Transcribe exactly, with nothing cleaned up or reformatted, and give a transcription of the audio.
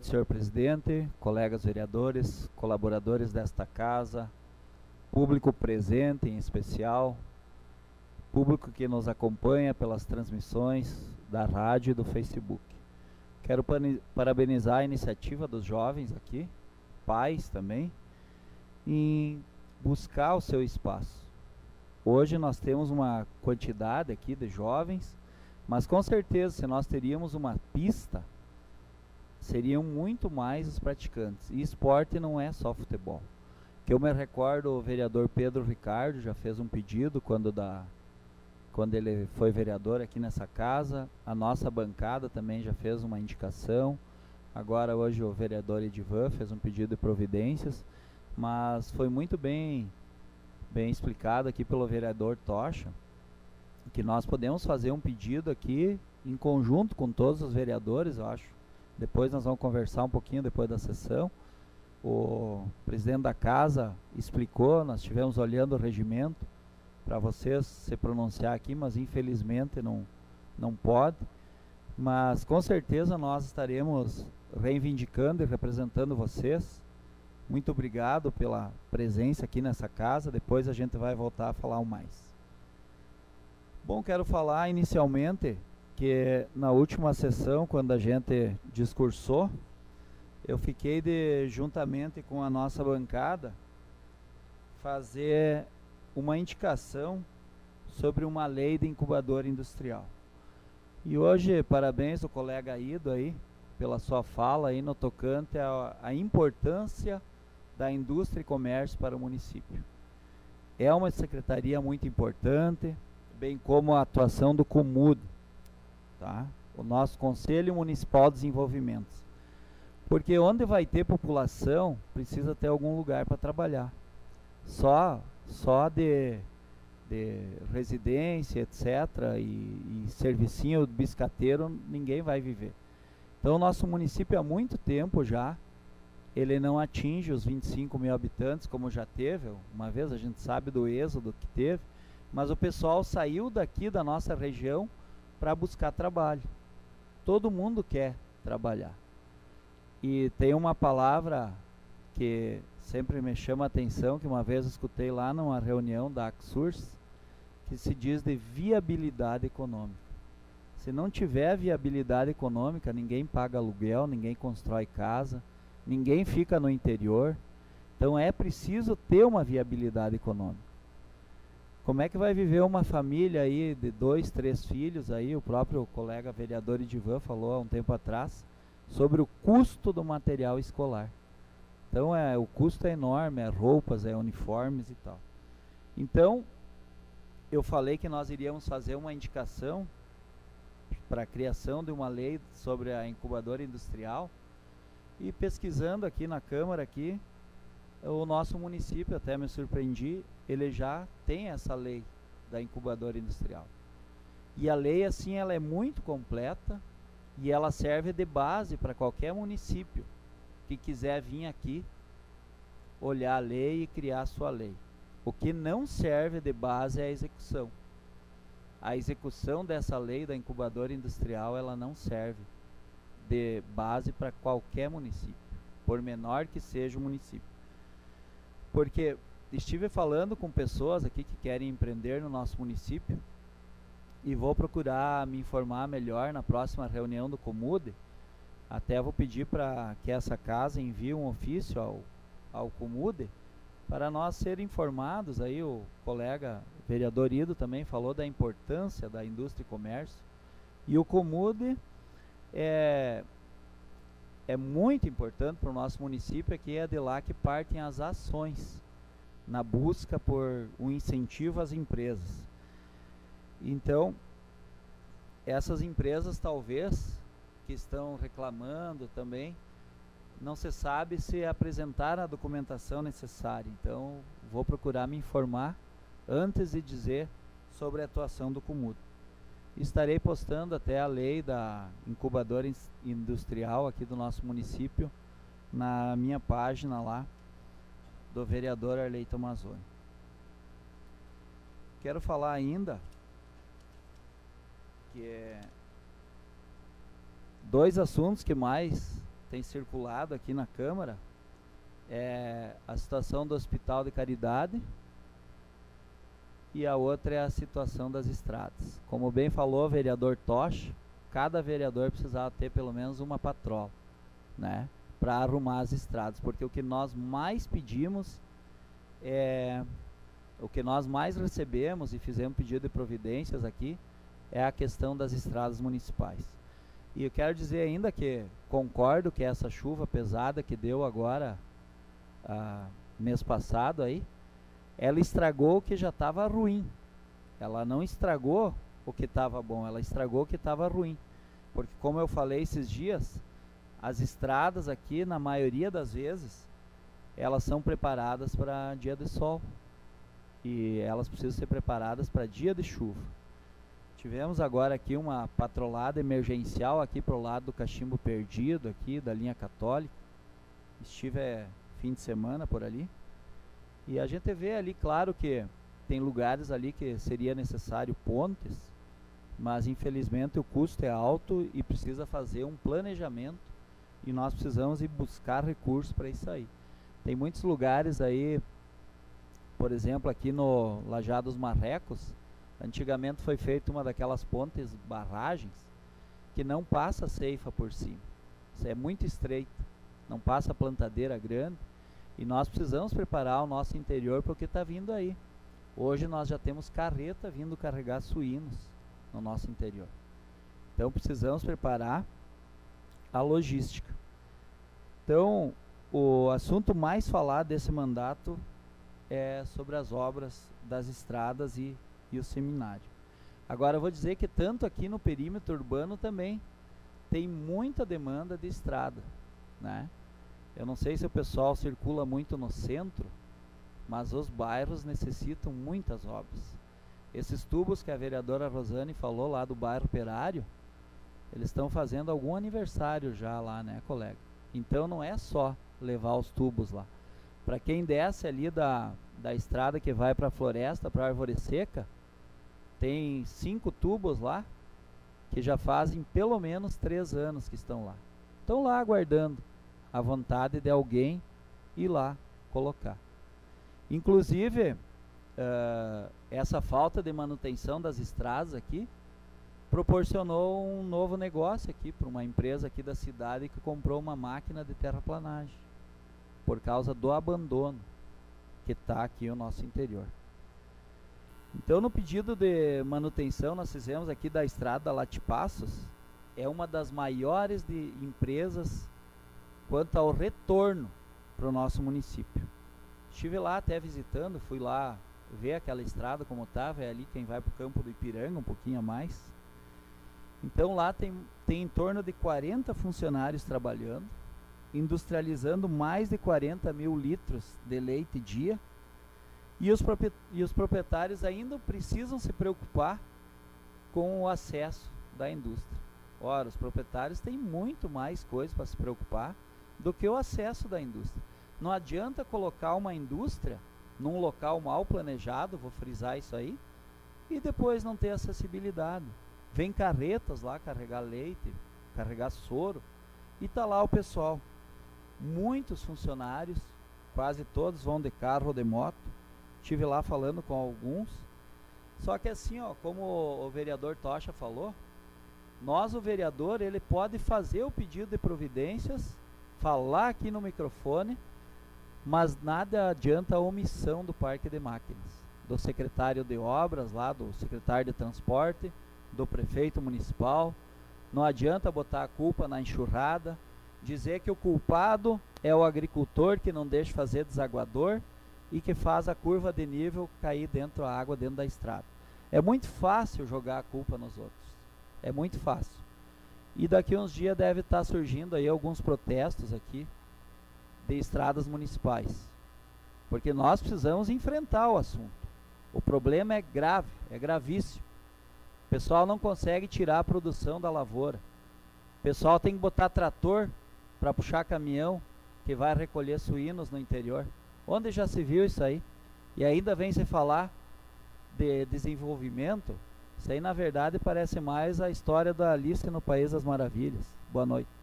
noite, senhor presidente, colegas vereadores, colaboradores desta casa, público presente em especial, público que nos acompanha pelas transmissões da rádio e do Facebook. Quero parabenizar a iniciativa dos jovens aqui, pais também, em buscar o seu espaço. Hoje nós temos uma quantidade aqui de jovens, mas com certeza se nós teríamos uma pista, seriam muito mais os praticantes. E esporte não é só futebol. Que eu me recordo, o vereador Pedro Ricardo já fez um pedido quando, da, quando ele foi vereador aqui nessa casa. A nossa bancada também já fez uma indicação. Agora hoje o vereador Edivan fez um pedido de providências. Mas foi muito bem, bem explicado aqui pelo vereador Tocha, que nós podemos fazer um pedido aqui em conjunto com todos os vereadores, eu acho. Depois nós vamos conversar um pouquinho depois da sessão. O presidente da casa explicou, nós estivemos olhando o regimento para vocês se pronunciar aqui, mas infelizmente não, não pode. Mas com certeza nós estaremos reivindicando e representando vocês. Muito obrigado pela presença aqui nessa casa, depois a gente vai voltar a falar mais. Bom, quero falar inicialmente que na última sessão, quando a gente discursou, eu fiquei de, juntamente com a nossa bancada, fazer uma indicação sobre uma lei de incubadora industrial. E hoje, parabéns ao colega Ido aí, pela sua fala aí no tocante à, à importância da indústria e comércio para o município. É uma secretaria muito importante, bem como a atuação do COMUD, tá? O nosso Conselho Municipal de Desenvolvimento. Porque onde vai ter população, precisa ter algum lugar para trabalhar. Só, só de, de residência, etcétera, e, e servicinho biscateiro, ninguém vai viver. Então, o nosso município há muito tempo já, ele não atinge os vinte e cinco mil habitantes, como já teve. Uma vez a gente sabe do êxodo que teve, mas o pessoal saiu daqui da nossa região para buscar trabalho. Todo mundo quer trabalhar. E tem uma palavra que sempre me chama a atenção, que uma vez eu escutei lá numa reunião da Axurs, que se diz de viabilidade econômica. Se não tiver viabilidade econômica, ninguém paga aluguel, ninguém constrói casa, ninguém fica no interior. Então é preciso ter uma viabilidade econômica. Como é que vai viver uma família aí de dois, três filhos aí? O próprio colega vereador Edivan falou há um tempo atrás sobre o custo do material escolar. Então é, o custo é enorme, é roupas, é uniformes e tal. Então, eu falei que nós iríamos fazer uma indicação para a criação de uma lei sobre a incubadora industrial. E pesquisando aqui na Câmara, aqui, o nosso município, até me surpreendi, ele já tem essa lei da incubadora industrial. E a lei, assim, ela é muito completa e ela serve de base para qualquer município que quiser vir aqui, olhar a lei e criar a sua lei. O que não serve de base é a execução. A execução dessa lei da incubadora industrial, ela não serve de base para qualquer município, por menor que seja o município. Porque estive falando com pessoas aqui que querem empreender no nosso município e vou procurar me informar melhor na próxima reunião do COMUD. Até vou pedir para que essa casa envie um ofício ao, ao COMUD para nós ser informados. Aí o colega vereador Ido também falou da importância da indústria e comércio. E o COMUD é, é muito importante para o nosso município, é que é de lá que partem as ações na busca por um incentivo às empresas. Então, essas empresas talvez que estão reclamando também, não se sabe se apresentaram a documentação necessária. Então, vou procurar me informar antes de dizer sobre a atuação do COMUD. Estarei postando até a lei da incubadora industrial aqui do nosso município na minha página lá do vereador Arley Tomazoni. Quero falar ainda que é dois assuntos que mais tem circulado aqui na Câmara é a situação do Hospital de Caridade e a outra é a situação das estradas. Como bem falou o vereador Tocha, cada vereador precisava ter pelo menos uma patrola, né, para arrumar as estradas, porque o que nós mais pedimos é, o que nós mais recebemos e fizemos pedido de providências aqui é a questão das estradas municipais. E eu quero dizer ainda que concordo que essa chuva pesada que deu agora, ah, mês passado aí, ela estragou o que já estava ruim. Ela não estragou o que estava bom, ela estragou o que estava ruim. Porque como eu falei esses dias, as estradas aqui, na maioria das vezes, elas são preparadas para dia de sol. E elas precisam ser preparadas para dia de chuva. Tivemos agora aqui uma patrolada emergencial aqui para o lado do Cachimbo Perdido, aqui da linha Católica. Estive é, fim de semana por ali. E a gente vê ali, claro que tem lugares ali que seria necessário pontes, mas infelizmente o custo é alto e precisa fazer um planejamento e nós precisamos ir buscar recursos para isso aí. Tem muitos lugares aí, por exemplo aqui no Lajado dos Marrecos, antigamente foi feita uma daquelas pontes barragens que não passa ceifa por cima. Isso é muito estreito, não passa plantadeira grande e nós precisamos preparar o nosso interior para o que está vindo aí. Hoje nós já temos carreta vindo carregar suínos no nosso interior. Então precisamos preparar a logística. Então o assunto mais falado desse mandato é sobre as obras das estradas e, e o seminário. Agora eu vou dizer que tanto aqui no perímetro urbano também tem muita demanda de estrada, né? Eu não sei se o pessoal circula muito no centro, mas os bairros necessitam muitas obras. Esses tubos que a vereadora Rosane falou lá do bairro Operário, eles estão fazendo algum aniversário já lá, né, colega? Então não é só levar os tubos lá. Para quem desce ali da, da estrada que vai para a floresta, para a Árvore Seca, tem cinco tubos lá, que já fazem pelo menos três anos que estão lá. Estão lá aguardando a vontade de alguém ir lá colocar. Inclusive, uh, essa falta de manutenção das estradas aqui proporcionou um novo negócio aqui para uma empresa aqui da cidade que comprou uma máquina de terraplanagem por causa do abandono que está aqui no nosso interior. Então, no pedido de manutenção, nós fizemos aqui da estrada Latipassos, é uma das maiores de empresas quanto ao retorno para o nosso município. Estive lá até visitando, fui lá ver aquela estrada como estava, é ali quem vai para o campo do Ipiranga, um pouquinho a mais. Então lá tem, tem em torno de quarenta funcionários trabalhando, industrializando mais de quarenta mil litros de leite dia, e os, e os proprietários ainda precisam se preocupar com o acesso da indústria. Ora, os proprietários têm muito mais coisas para se preocupar do que o acesso da indústria. Não adianta colocar uma indústria num local mal planejado, vou frisar isso aí, e depois não ter acessibilidade. Vem carretas lá carregar leite, carregar soro, e tá lá o pessoal. Muitos funcionários, quase todos vão de carro ou de moto. Estive lá falando com alguns. Só que assim, ó, como o vereador Tocha falou, nós, o vereador, ele pode fazer o pedido de providências, falar aqui no microfone, mas nada adianta a omissão do parque de máquinas, do secretário de obras lá, do secretário de transporte, do prefeito municipal. Não adianta botar a culpa na enxurrada, dizer que o culpado é o agricultor que não deixa fazer desaguador e que faz a curva de nível cair dentro da água, dentro da estrada. É muito fácil jogar a culpa nos outros, é muito fácil. E daqui uns dias deve estar surgindo aí alguns protestos aqui de estradas municipais, porque nós precisamos enfrentar o assunto. O problema é grave, é gravíssimo. O pessoal não consegue tirar a produção da lavoura. O pessoal tem que botar trator para puxar caminhão que vai recolher suínos no interior. Onde já se viu isso aí? E ainda vem se falar de desenvolvimento. Isso aí na verdade parece mais a história da Alice no País das Maravilhas. Boa noite.